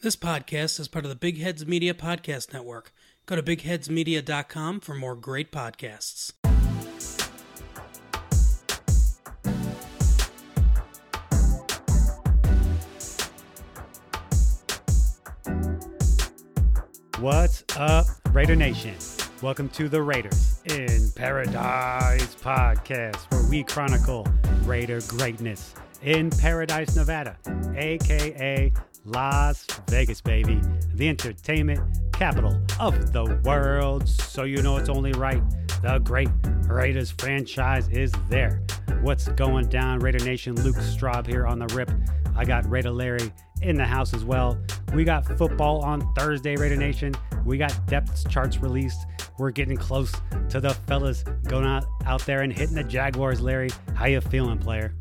This podcast is part of the Big Heads Media Podcast Network. Go to bigheadsmedia.com for more great podcasts. What's up, Raider Nation? Welcome to the Raiders in Paradise podcast, where we chronicle Raider greatness in Paradise, Nevada, aka Las Vegas, baby, the entertainment capital of the world. So you know it's only right. The great Raiders franchise is there. What's going down, Raider Nation? Luke Straub here on the rip. I got Raider Larry in the house as well. We got football on Thursday, Raider Nation. We got depth charts released. We're getting close to the fellas going out there and hitting the Jaguars. Larry, how you feeling, player?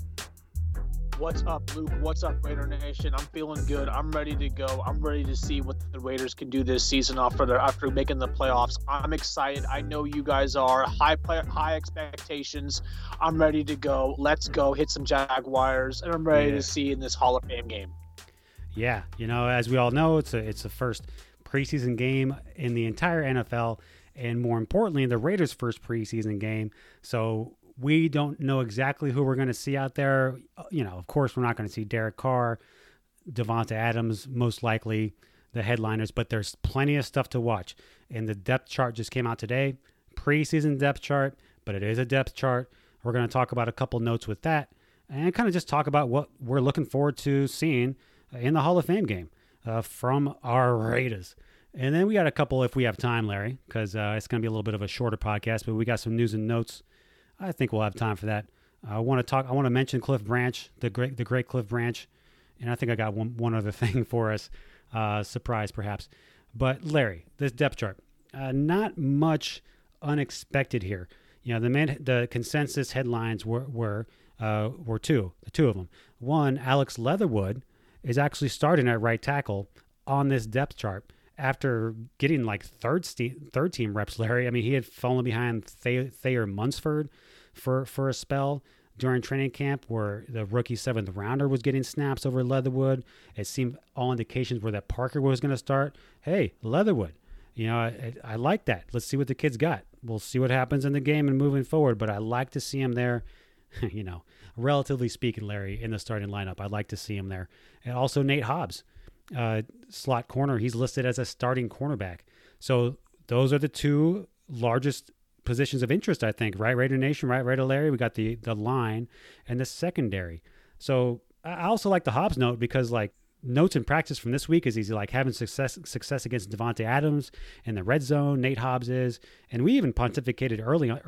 What's up, Luke? What's up, Raider Nation? I'm feeling good. I'm ready to go. I'm ready to see what the Raiders can do this season after making the playoffs. I'm excited. I know you guys are. High expectations. I'm ready to go. Let's go hit some Jaguars, and I'm ready to see in this Hall of Fame game. Yeah, you know, as we all know, it's the first preseason game in the entire NFL, and more importantly, the Raiders' first preseason game. So we don't know exactly who we're going to see out there. You know, of course, we're not going to see Derek Carr, Devonta Adams, most likely the headliners, but there's plenty of stuff to watch. And the depth chart just came out today, preseason depth chart, but it is a depth chart. We're going to talk about a couple notes with that and kind of just talk about what we're looking forward to seeing in the Hall of Fame game from our Raiders. And then we got a couple, if we have time, Larry, because it's going to be a little bit of a shorter podcast, but we got some news and notes. I think we'll have time for that. I want to mention Cliff Branch, the great Cliff Branch, and I think I got one other thing for us, surprise perhaps. But Larry, this depth chart, not much unexpected here. You know, the consensus headlines were two of them. One, Alex Leatherwood is actually starting at right tackle on this depth chart after getting like third team reps, Larry. I mean, he had fallen behind Thayer Munsford for a spell during training camp, where the rookie 7th rounder was getting snaps over Leatherwood. It seemed all indications were that Parker was going to start. Hey, Leatherwood, you know, I like that. Let's see what the kid's got. We'll see what happens in the game and moving forward, but I like to see him there. You know, relatively speaking, Larry, in the starting lineup, I'd like to see him there. And also Nate Hobbs, slot corner. He's listed as a starting cornerback. So those are the two largest positions of interest, I think, right? Raider Nation, right? Raider Larry, we got the line and the secondary. So I also like the Hobbs note because, like, notes in practice from this week is he's like having success against Devonta Adams in the red zone. Nate Hobbs is, and we even pontificated early in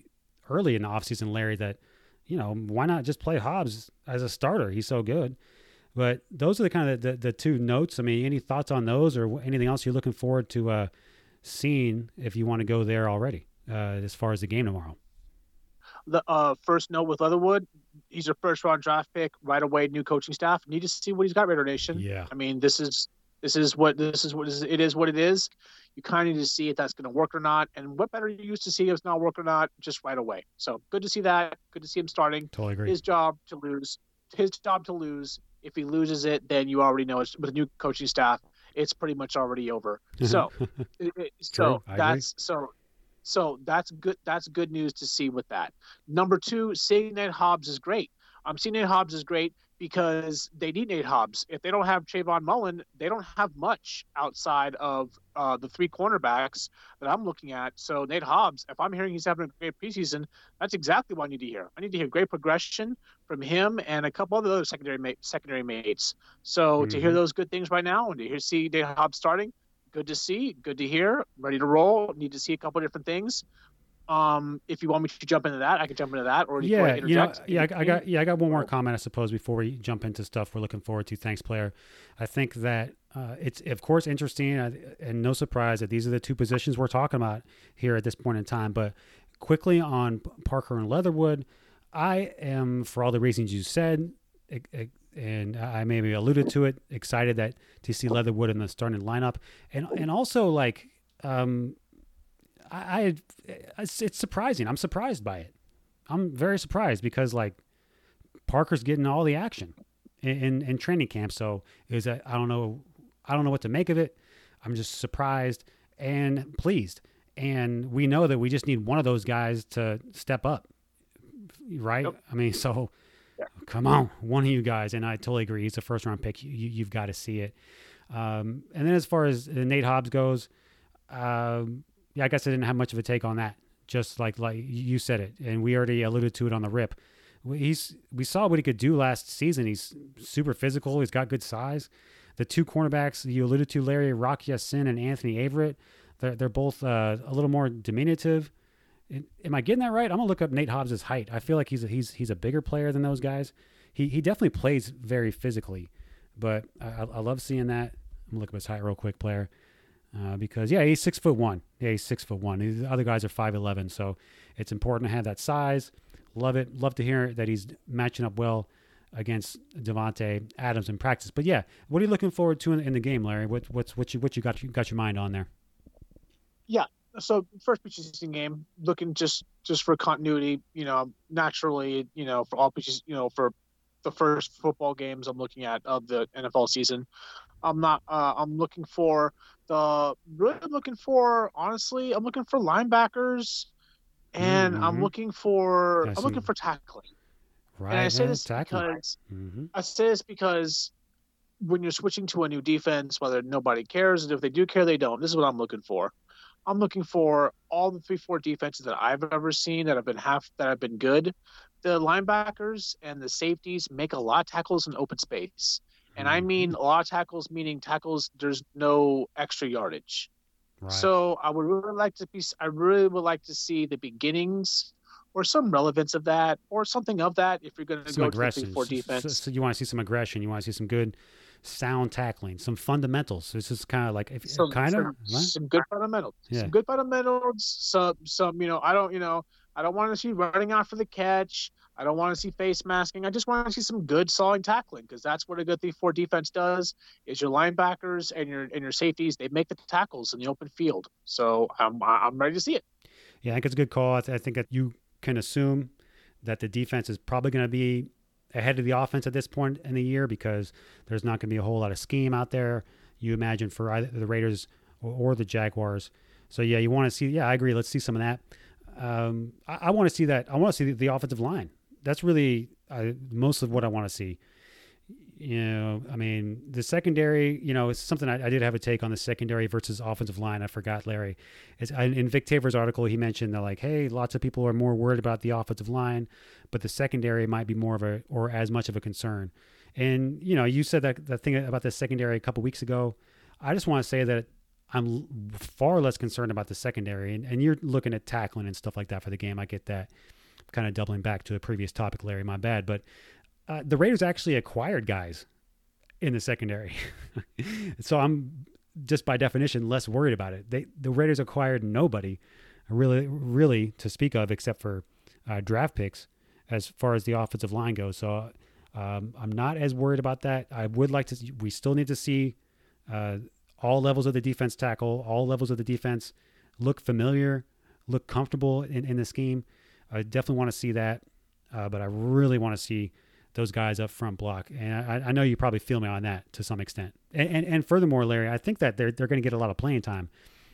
the offseason, Larry, that, you know, why not just play Hobbs as a starter? He's so good. But those are the kind of the two notes. I mean, any thoughts on those or anything else you're looking forward to seeing if you want to go there already as far as the game tomorrow? The first note with Leatherwood, he's a first-round draft pick right away. New coaching staff need to see what he's got. Raider Nation. Yeah. I mean, this is what it is. You kind of need to see if that's going to work or not, and what better use to see if it's not work or not just right away. So good to see that. Good to see him starting. Totally agree. His job to lose. If he loses it, then you already know it's with a new coaching staff. It's pretty much already over. So, that's good. That's good news to see with that. Number two, seeing Nate Hobbs is great. Seeing Nate Hobbs is great because they need Nate Hobbs. If they don't have Trayvon Mullen, they don't have much outside of the three cornerbacks that I'm looking at. So Nate Hobbs, if I'm hearing he's having a great preseason, that's exactly what I need to hear. I need to hear great progression from him and a couple of other secondary mates. So to hear those good things right now and to see Nate Hobbs starting, good to see, good to hear, ready to roll. Need to see a couple of different things. If you want me to jump into that, I could jump into that, or you want to interject. I got one more comment, I suppose, before we jump into stuff we're looking forward to. Thanks, player. I think that it's, of course, interesting and no surprise that these are the two positions we're talking about here at this point in time. But quickly on Parker and Leatherwood, I am, for all the reasons you said, and I maybe alluded to it, excited to see Leatherwood in the starting lineup, and also like. It's surprising. I'm surprised by it. I'm very surprised because, like, Parker's getting all the action in training camp. So I don't know I don't know what to make of it. I'm just surprised and pleased. And we know that we just need one of those guys to step up, right? Yep. I mean, so come on, one of you guys. And I totally agree. He's a first-round pick. You've got to see it. And then as far as Nate Hobbs goes, I guess I didn't have much of a take on that. Just like you said it, and we already alluded to it on the rip. We saw what he could do last season. He's super physical. He's got good size. The two cornerbacks you alluded to, Larry, Rock Ya-Sin and Anthony Averett, they're both a little more diminutive. Am I getting that right? I'm gonna look up Nate Hobbs' height. I feel like he's a bigger player than those guys. He definitely plays very physically, but I love seeing that. I'm gonna look up his height real quick, player, because he's 6'1". Yeah, he's 6'1". The other guys are 5'11", so it's important to have that size. Love it. Love to hear that he's matching up well against Davante Adams in practice. But yeah, what are you looking forward to in the game, Larry? What you got your mind on there? Yeah. So first preseason game, looking just for continuity, naturally, for all preseason, for the first football games I'm looking at of the NFL season. I'm looking for linebackers, and I'm looking for tackling. Right. And I say this because when you're switching to a new defense, whether nobody cares, and if they do care, they don't. This is what I'm looking for. I'm looking for all the 3-4 defenses that I've ever seen that have been good. The linebackers and the safeties make a lot of tackles in open space. And I mean a lot of tackles, meaning tackles there's no extra yardage. Right. So I really would like to see the beginnings or some relevance of that or something of that if you're going to go to the 3-4 defense. So you want to see some aggression. You want to see some good sound tackling, some fundamentals. So it's just kind of like some good fundamentals. Yeah. Some good fundamentals. Some I don't want to see running out for the catch. I don't want to see face masking. I just want to see some good solid tackling because that's what a good 3-4 defense does. Is your linebackers and your safeties, they make the tackles in the open field. So I'm ready to see it. Yeah, I think it's a good call. I think that you can assume that the defense is probably going to be ahead of the offense at this point in the year because there's not going to be a whole lot of scheme out there, you imagine, for either the Raiders or the Jaguars. So, yeah, you want to see – yeah, I agree. Let's see some of that. I want to see that. I want to see the offensive line. That's really most of what I want to see. I mean, the secondary, it's something I did have a take on the secondary versus offensive line. I forgot, Larry. In Vic Tavor's article, he mentioned that, like, hey, lots of people are more worried about the offensive line, but the secondary might be more of or as much of a concern. And, you said that thing about the secondary a couple weeks ago. I just want to say that I'm far less concerned about the secondary. And you're looking at tackling and stuff like that for the game. I get that. I'm kind of doubling back to a previous topic, Larry, my bad. But the Raiders actually acquired guys in the secondary. So I'm just by definition less worried about it. The Raiders acquired nobody really to speak of except for draft picks as far as the offensive line goes. So I'm not as worried about that. I would like to. We still need to see all levels of the defense tackle, all levels of the defense look familiar, look comfortable in the scheme. I definitely want to see that, but I really want to see those guys up front block. And I know you probably feel me on that to some extent. And furthermore, Larry, I think that they're going to get a lot of playing time.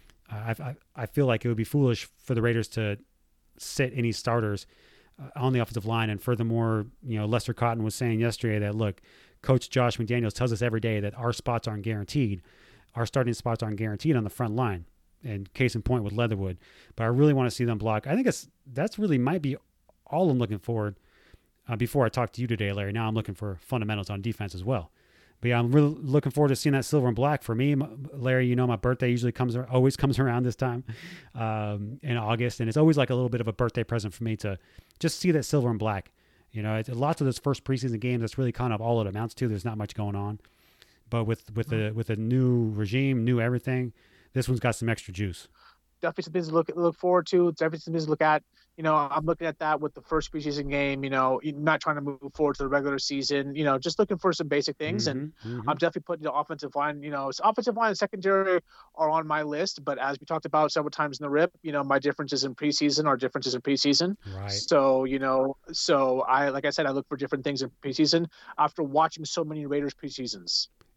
I feel like it would be foolish for the Raiders to sit any starters on the offensive line. And furthermore, Lester Cotton was saying yesterday that, look, Coach Josh McDaniels tells us every day that our spots aren't guaranteed. Our starting spots aren't guaranteed on the front line. And case in point with Leatherwood. But I really want to see them block. I think that's really might be all I'm looking forward before I talk to you today, Larry. Now I'm looking for fundamentals on defense as well. But yeah, I'm really looking forward to seeing that silver and black. For me, Larry, my birthday usually always comes around this time in August. And it's always like a little bit of a birthday present for me to just see that silver and black. Lots of those first preseason games, that's really kind of all it amounts to. There's not much going on. But with a new regime, new everything, this one's got some extra juice. Definitely some things to look forward to. Definitely some things to look at. I'm looking at that with the first preseason game. Not trying to move forward to the regular season. Just looking for some basic things. I'm definitely putting the offensive line. Offensive line and secondary are on my list. But as we talked about several times in the rip, my differences in preseason are differences in preseason. Right. So I look for different things in preseason after watching so many Raiders preseasons.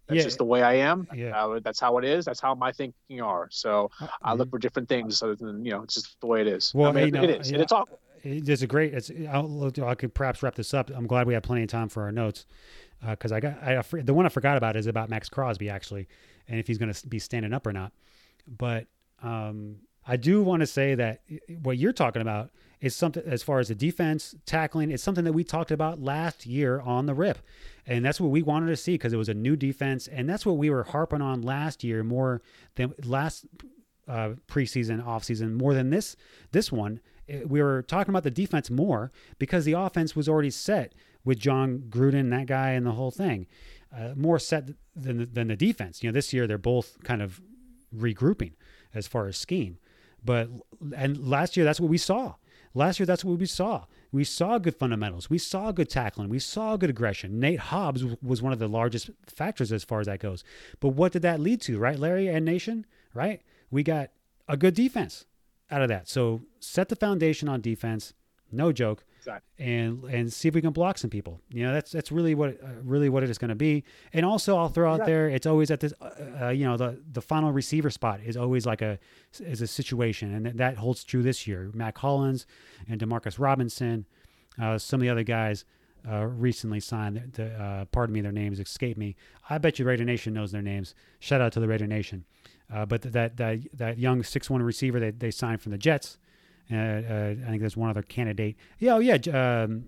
That's just the way I am. Yeah. That's how it is. That's how my thinking are. So I look Mhm. for different things other than, it's just the way it is. Well, I mean, you know, it is. And it's all it's a great. I could perhaps wrap this up. I'm glad we have plenty of time for our notes because the one I forgot about is about Max Crosby actually, and if he's going to be standing up or not. But I do want to say that what you're talking about is something as far as the defense tackling. It's something that we talked about last year on the Rip, and that's what we wanted to see because it was a new defense, and that's what we were harping on last year more than last preseason, offseason, more than this one. We were talking about the defense more because the offense was already set with John Gruden, that guy, and the whole thing. More set than the defense. This year they're both kind of regrouping as far as scheme. And last year, that's what we saw. We saw good fundamentals. We saw good tackling. We saw good aggression. Nate Hobbs was one of the largest factors as far as that goes. But what did that lead to, right, Larry and Nation? Right? We got a good defense out of that. So set the foundation on defense. No joke. exactly. And see if we can block some people. That's really what it is going to be. And also, I'll throw out there, it's always at this, the final receiver spot is always is a situation, and that holds true this year. Mac Hollins and Demarcus Robinson, some of the other guys recently signed. Pardon me, their names escape me. I bet you Raider Nation knows their names. Shout out to the Raider Nation. But that young 6'1" receiver they signed from the Jets. I think there's one other candidate. Tyron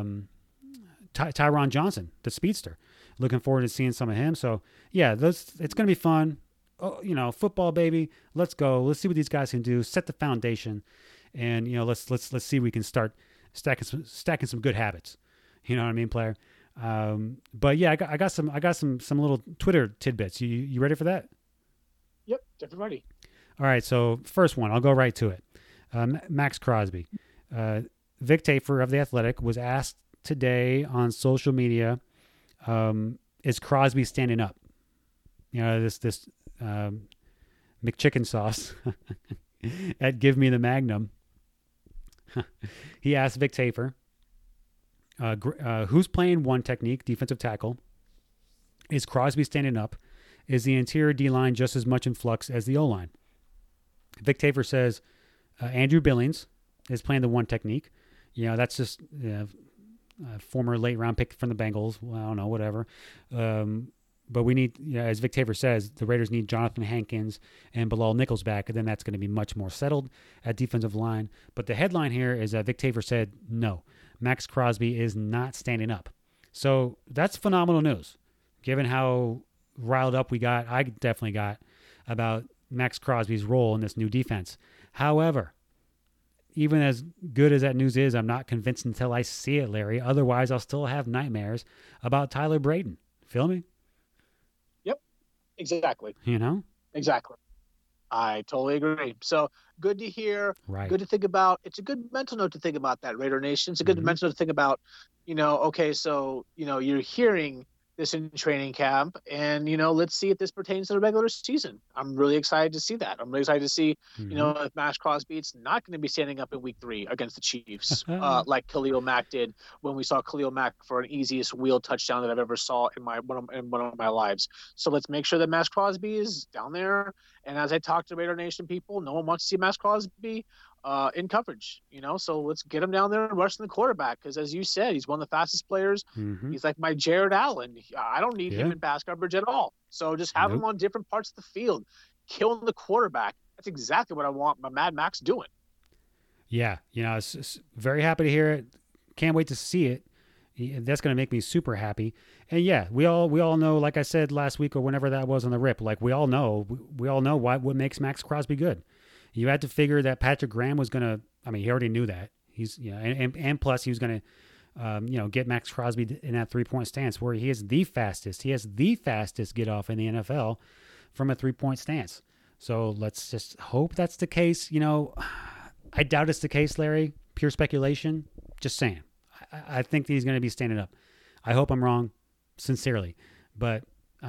Johnson, the speedster. Looking forward to seeing some of him. So yeah, it's going to be fun. Oh, football, baby. Let's go. Let's see what these guys can do. Set the foundation, and let's see if we can start stacking some good habits. You know what I mean, player. But yeah, I got some little Twitter tidbits. You ready for that? Yep, definitely ready. All right. So first one, I'll go right to it. Max Crosby. Vic Tafur of The Athletic was asked today on social media, is Crosby standing up? This McChicken sauce at Give Me the Magnum. He asked Vic Tafur, who's playing one technique, defensive tackle? Is Crosby standing up? Is the interior D-line just as much in flux as the O-line? Vic Tafur says, Andrew Billings is playing the one technique. That's just former late round pick from the Bengals. Well, I don't know, whatever. But we need, as Vic Tafur says, the Raiders need Jonathan Hankins and Bilal Nichols back, and then that's going to be much more settled at defensive line. But the headline here is that Vic Tafur said, no, Max Crosby is not standing up. So that's phenomenal news, given how riled up I definitely got about Max Crosby's role in this new defense. However, even as good as that news is, I'm not convinced until I see it, Larry. Otherwise, I'll still have nightmares about Tyler Braden. Feel me? Yep, exactly. Exactly. I totally agree. So good to hear. Right. Good to think about. It's a good mental note to think about that, Raider Nation. It's a good mental note to think about, okay, so, you're hearing this in training camp, and let's see if this pertains to the regular season. I'm really excited to see that. I'm really excited to see if Max Crosby is not going to be standing up in week 3 against the Chiefs like Khalil Mack did when we saw Khalil Mack for an easiest wheel touchdown that I've ever saw in one of my lives. So let's make sure that Max Crosby is down there. And as I talk to Raider Nation people, no one wants to see Max Crosby in coverage, so let's get him down there and rushing the quarterback, because as you said, he's one of the fastest players. He's like my Jared Allen. I don't need him in pass coverage at all, so just have him on different parts of the field, killing the quarterback. That's exactly what I want my Mad Max doing. Yeah, it's very happy to hear it. Can't wait to see it. That's going to make me super happy. And yeah, we all know, like I said last week or whenever that was on the Rip, like we all know what makes Max Crosby good. You had to figure that Patrick Graham was going to, he already knew that. He's, and plus he was going to, get Max Crosby in that 3-point stance where he is the fastest. He has the fastest get off in the NFL from a 3-point stance. So let's just hope that's the case. I doubt it's the case, Larry. Pure speculation. Just saying. I think that he's going to be standing up. I hope I'm wrong, sincerely. But,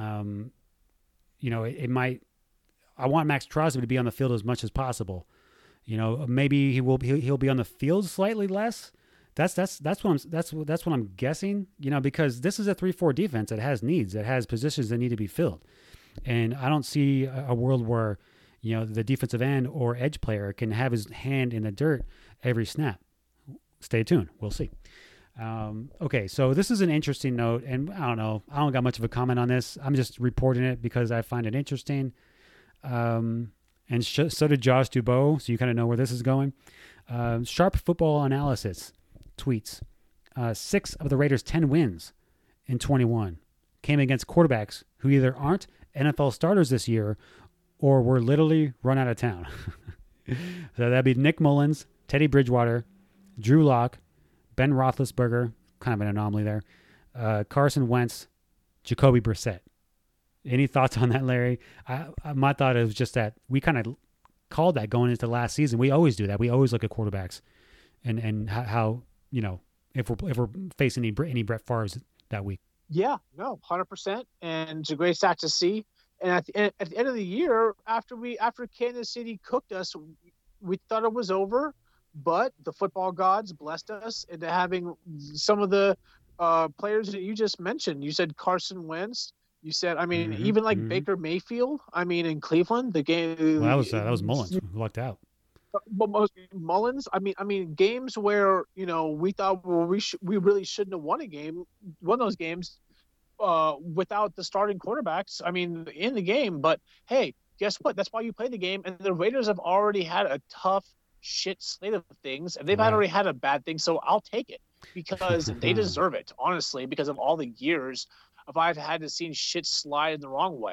it might. I want Max Crosby to be on the field as much as possible. Maybe he'll be on the field slightly less That's what I'm guessing. Because this is a 3-4 defense that has needs, that has positions that need to be filled, and I don't see a world where the defensive end or edge player can have his hand in the dirt every snap. Stay tuned. We'll see. Okay, so this is an interesting note, and I don't got much of a comment on this. I'm just reporting it because I find it interesting. And so did Josh Dubois, so you kind of know where this is going. Sharp Football Analysis tweets, 6 of the Raiders' 10 wins in 21 came against quarterbacks who either aren't NFL starters this year or were literally run out of town. So that'd be Nick Mullins, Teddy Bridgewater, Drew Lock, Ben Roethlisberger, kind of an anomaly there, Carson Wentz, Jacoby Brissett. Any thoughts on that, Larry? My thought is just that we kind of called that going into last season. We always do that. We always look at quarterbacks and how if we're facing any Brett Favre's that week. Yeah, no, 100%, and it's a great stat to see. And at the end of the year, after Kansas City cooked us, we thought it was over. But the football gods blessed us into having some of the players that you just mentioned. You said Carson Wentz. You said, even like Baker Mayfield. In Cleveland, the game. Well, that was Mullins who lucked out. But most Mullins. Games where we thought we really shouldn't have won those games without the starting quarterbacks. In the game. But hey, guess what? That's why you play the game. And the Raiders have already had a tough shit slate of things, and they've already had a bad thing, so I'll take it because they deserve it, honestly, because of all the years of I've had to see shit slide in the wrong way.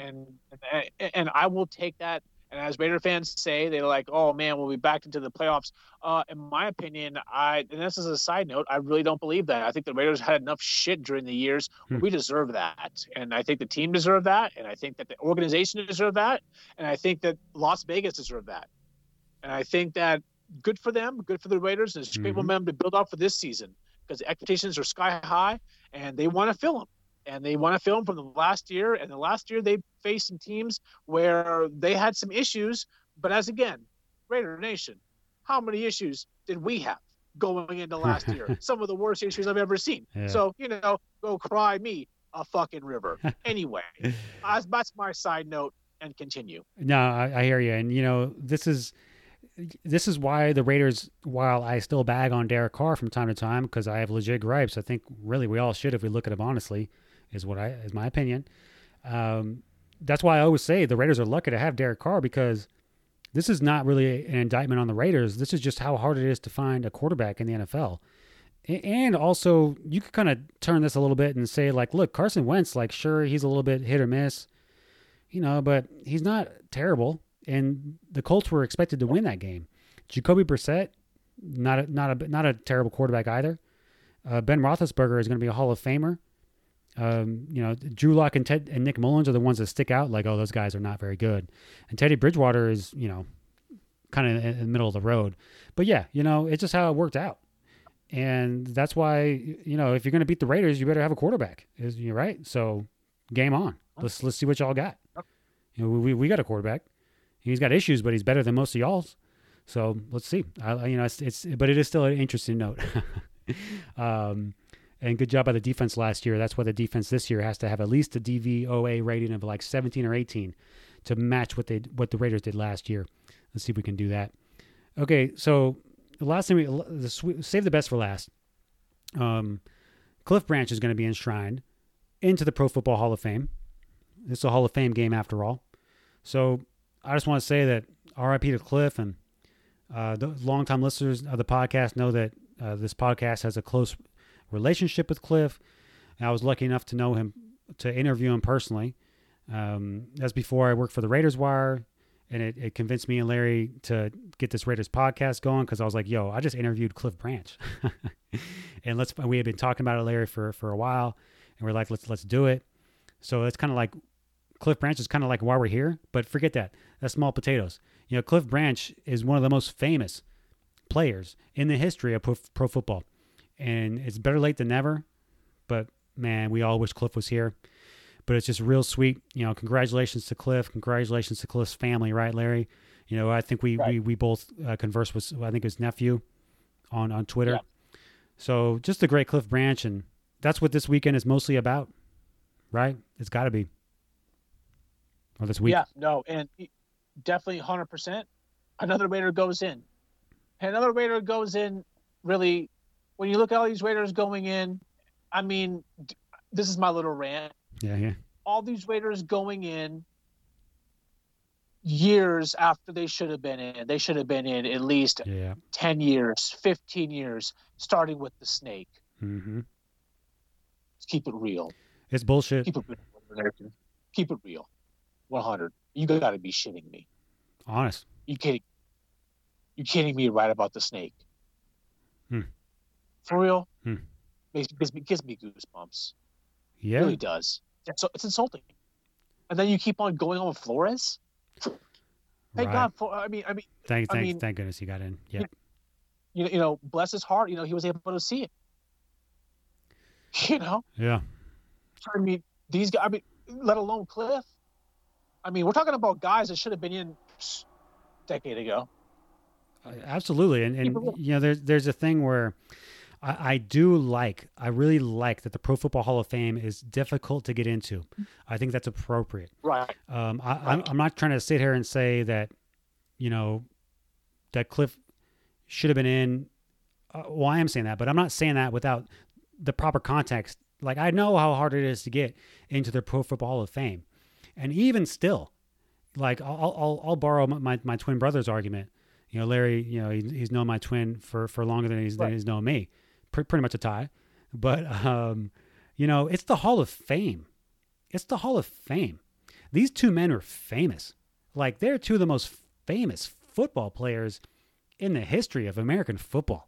And I will take that. And as Raider fans say, they're like, oh man, we'll be back into the playoffs. In my opinion, and this is a side note, I really don't believe that. I think the Raiders had enough shit during the years. We deserve that. And I think the team deserved that. And I think that the organization deserved that. And I think that Las Vegas deserved that. And I think that good for them, good for the Raiders, and it's great momentum to build up for this season because the expectations are sky high, and they want to fill them. And they want to fill them from the last year. And the last year they faced some teams where they had some issues. But as again, Raider Nation, how many issues did we have going into last year? Some of the worst issues I've ever seen. Yeah. So, go cry me a fucking river. Anyway, that's my side note, and continue. No, I hear you. And, this is why the Raiders, while I still bag on Derek Carr from time to time because I have legit gripes, I think really we all should if we look at him honestly, is my opinion. That's why I always say the Raiders are lucky to have Derek Carr because this is not really an indictment on the Raiders. This is just how hard it is to find a quarterback in the NFL. And also, you could kind of turn this a little bit and say, like, look, Carson Wentz, like, sure, he's a little bit hit or miss, but he's not terrible. And the Colts were expected to win that game. Jacoby Brissett, not a terrible quarterback either. Ben Roethlisberger is going to be a Hall of Famer. Drew Lock and Nick Mullins are the ones that stick out. Like, oh, those guys are not very good. And Teddy Bridgewater is, kind of in the middle of the road. But yeah, it's just how it worked out. And that's why, if you're going to beat the Raiders, you better have a quarterback. You're right. So game on. Let's see what y'all got. We got a quarterback. He's got issues, but he's better than most of y'all's. So let's see. But it is still an interesting note. And good job by the defense last year. That's why the defense this year has to have at least a DVOA rating of like 17 or 18 to match what the Raiders did last year. Let's see if we can do that. Okay, so the last thing save the best for last. Cliff Branch is going to be enshrined into the Pro Football Hall of Fame. It's a Hall of Fame game after all. So I just want to say that RIP to Cliff, and the longtime listeners of the podcast know that this podcast has a close relationship with Cliff. And I was lucky enough to know him, to interview him personally. That's before I worked for the Raiders Wire, and it convinced me and Larry to get this Raiders podcast going because I was like, yo, I just interviewed Cliff Branch. And we had been talking about it, Larry, for a while, and we're like, let's do it. So it's kind of like Cliff Branch is kind of like why we're here, but forget that. That's small potatoes. Cliff Branch is one of the most famous players in the history of pro football. And it's better late than never, but man, we all wish Cliff was here. But it's just real sweet. Congratulations to Cliff. Congratulations to Cliff's family, right, Larry? I think we both conversed with, I think his nephew on Twitter. So just a great Cliff Branch, and that's what this weekend is mostly about, right? It's got to be. Or this week. Yeah, no, and definitely 100%. Another Raider goes in. And another Raider goes in, really, when you look at all these Raiders going in, I mean, this is my little rant. Yeah. All these Raiders going in years after they should have been in. They should have been in at least 10 years, 15 years, starting with the snake. Mm-hmm. Let's keep it real. It's bullshit. Keep it real. Keep it real. 100. You got to be shitting me. Honest. You kidding me right about the snake? For real? Gives me goosebumps. Yeah. It really does. It's insulting. And then you keep on going on with Flores? Thank God for. I mean. Thank goodness he got in. Yeah. You know, bless his heart. You know, he was able to see it. You know. Yeah. I mean, these guys. I mean, let alone Cliff. I mean, we're talking about guys that should have been in a decade ago. Absolutely, and you know, there's a thing where I really like that the Pro Football Hall of Fame is difficult to get into. I think that's appropriate. Right. I'm not trying to sit here and say that, you know, that Cliff should have been in. Well, I am saying that, but I'm not saying that without the proper context. Like, I know how hard it is to get into the Pro Football Hall of Fame, and even still, like, I'll borrow my twin brother's argument. You know, Larry, you know, he's known my twin for longer than he's known me. Pretty much a tie. But, you know, it's the Hall of Fame. It's the Hall of Fame. These two men are famous. Like, they're two of the most famous football players in the history of American football.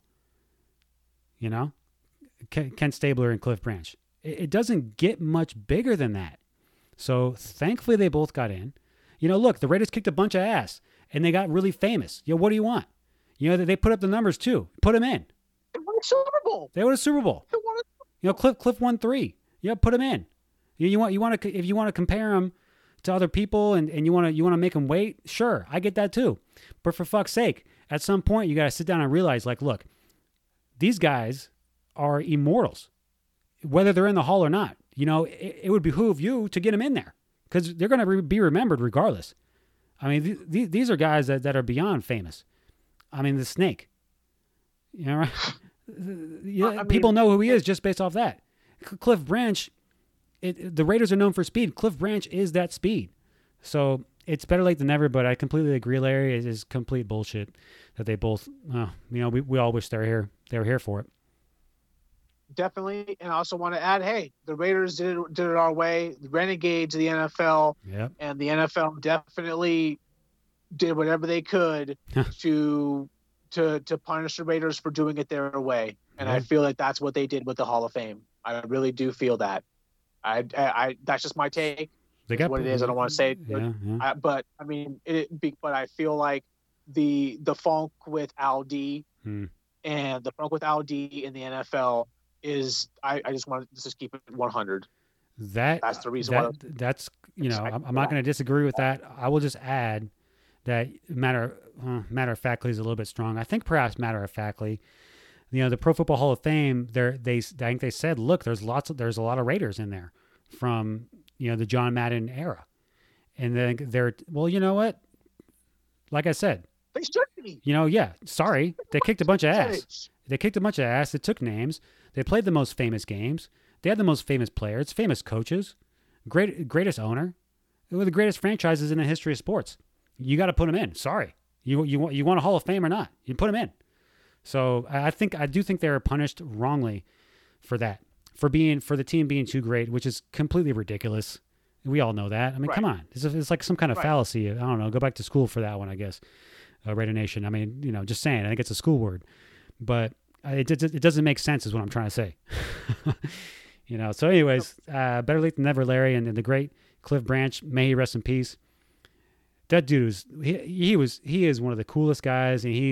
You know? Ken Stabler and Cliff Branch. It doesn't get much bigger than that. So, thankfully, they both got in. You know, look, the Raiders kicked a bunch of ass. And they got really famous. You know, what do you want? You know, they put up the numbers too. Put them in. They won a Super Bowl. They won a Super Bowl. You know, Cliff won 3. Yeah, put them in. If you want to compare them to other people and you want to make them wait, sure, I get that too. But for fuck's sake, at some point you got to sit down and realize, like, look, these guys are immortals, whether they're in the Hall or not. You know, it would behoove you to get them in there because they're going to be remembered regardless. I mean, these are guys that are beyond famous. I mean, the snake. You know, right? People know who he is just based off that. Cliff Branch, the Raiders are known for speed. Cliff Branch is that speed. So it's better late than never, but I completely agree, Larry. It is complete bullshit that they both, you know, we all wish they were here for it. Definitely. And I also want to add, hey, the Raiders did it our way. The Renegades of the NFL. Yep. And the NFL definitely did whatever they could to punish the Raiders for doing it their way. And I feel like that's what they did with the Hall of Fame. I really do feel that. I that's just my take. They got what it is. I don't want to say it, yeah. but I mean, but I feel like the funk with Al D and the funk with Al D in the NFL is I just want to just keep it 100. That's the reason why. That's, you know, I'm not going to disagree with that. I will just add that matter of factly is a little bit strong. I think perhaps matter of factly, you know, the Pro Football Hall of Fame, I think they said, look, there's a lot of Raiders in there from, you know, the John Madden era, and then well, you know what? Like I said, they should be. You know, yeah. Sorry, they kicked a bunch of ass. They kicked a bunch of ass. They took names. They played the most famous games. They had the most famous players, famous coaches, greatest owner. They were the greatest franchises in the history of sports. You got to put them in. Sorry, you want a Hall of Fame or not? You put them in. So I do think they were punished wrongly for that, for the team being too great, which is completely ridiculous. We all know that. I mean, come on, it's like some kind of fallacy. I don't know. Go back to school for that one, I guess. Raider Nation. I mean, you know, just saying. I think it's a school word, but it doesn't make sense, is what I'm trying to say. You know. So, anyways, better late than never, Larry, and the great Cliff Branch. May he rest in peace. That dude he is one of the coolest guys, and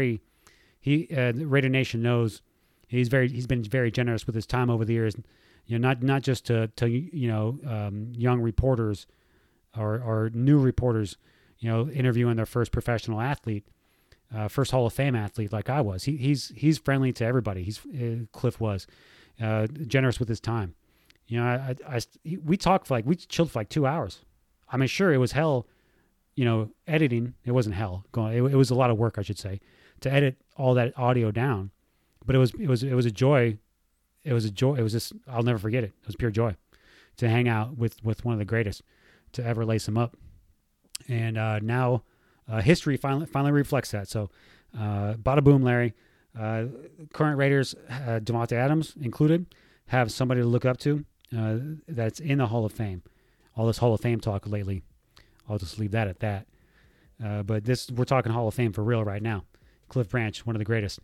Raider Nation knows he's been very generous with his time over the years. You know, not just to you know, young reporters or new reporters, you know, interviewing their first professional athlete. first Hall of Fame athlete like I was. He's friendly to everybody. Cliff was generous with his time. You know, we talked for we chilled for 2 hours. I mean, sure, it was hell. You know, editing, it wasn't hell. It was a lot of work, I should say, to edit all that audio down. But it was a joy. It was a joy. It was just, I'll never forget it. It was pure joy to hang out with one of the greatest to ever lace him up. And now history finally reflects that. So bada boom, Larry. Current Raiders, Davante Adams included, have somebody to look up to that's in the Hall of Fame. All this Hall of Fame talk lately, I'll just leave that at that. But we're talking Hall of Fame for real right now. Cliff Branch, one of the greatest.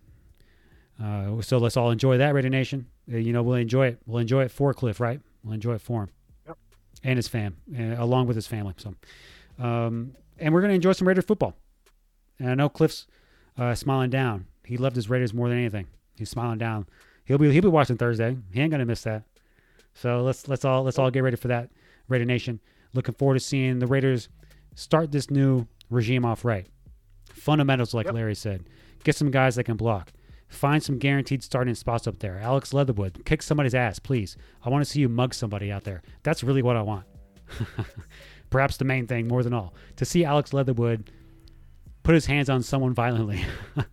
So let's all enjoy that, Raider Nation. You know, we'll enjoy it. We'll enjoy it for Cliff, right? We'll enjoy it for him. Yep. And his along with his family. So, and we're going to enjoy some Raider football. And I know Cliff's smiling down. He loved his Raiders more than anything. He's smiling down. He'll be watching Thursday. He ain't going to miss that. So let's all get ready for that, Raider Nation. Looking forward to seeing the Raiders start this new regime off right. Fundamentals, like Larry said. Get some guys that can block. Find some guaranteed starting spots up there. Alex Leatherwood, kick somebody's ass, please. I want to see you mug somebody out there. That's really what I want. Perhaps the main thing, more than all, to see Alex Leatherwood put his hands on someone violently.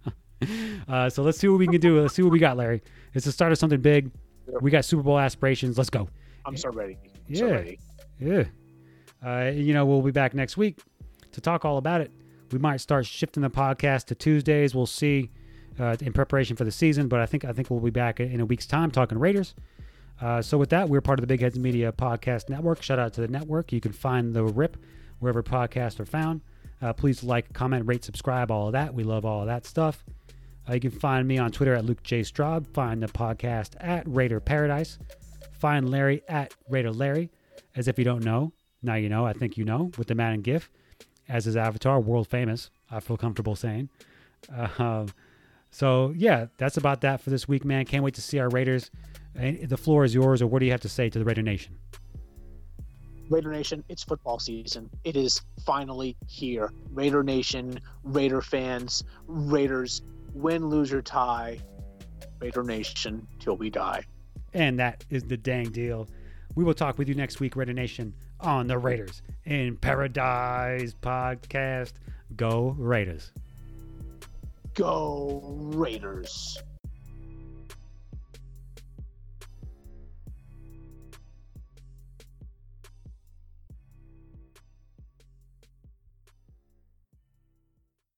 So let's see what we can do. Let's see what we got, Larry. It's the start of something big. We got Super Bowl aspirations. Let's go. I'm so ready. Yeah. You know, we'll be back next week to talk all about it. We might start shifting the podcast to Tuesdays. We'll see in preparation for the season, but I think we'll be back in a week's time talking Raiders. So with that, we're part of the Big Heads Media Podcast Network. Shout out to the network. You can find The Rip wherever podcasts are found. Please like, comment, rate, subscribe, all of that. We love all of that stuff. You can find me on Twitter at Luke J. Straub. Find the podcast at Raider Paradise. Find Larry at Raider Larry. As if you don't know, now you know. I think you know, with the Madden GIF as his avatar, world famous. I feel comfortable saying. So yeah, that's about that for this week, man. Can't wait to see our Raiders. The floor is yours. Or what do you have to say to the Raider Nation? Raider Nation, it's football season. It is finally here. Raider Nation, Raider fans, Raiders, win, lose, or tie. Raider Nation till we die. And that is the dang deal. We will talk with you next week, Raider Nation, on the Raiders in Paradise podcast. Go Raiders. Go Raiders.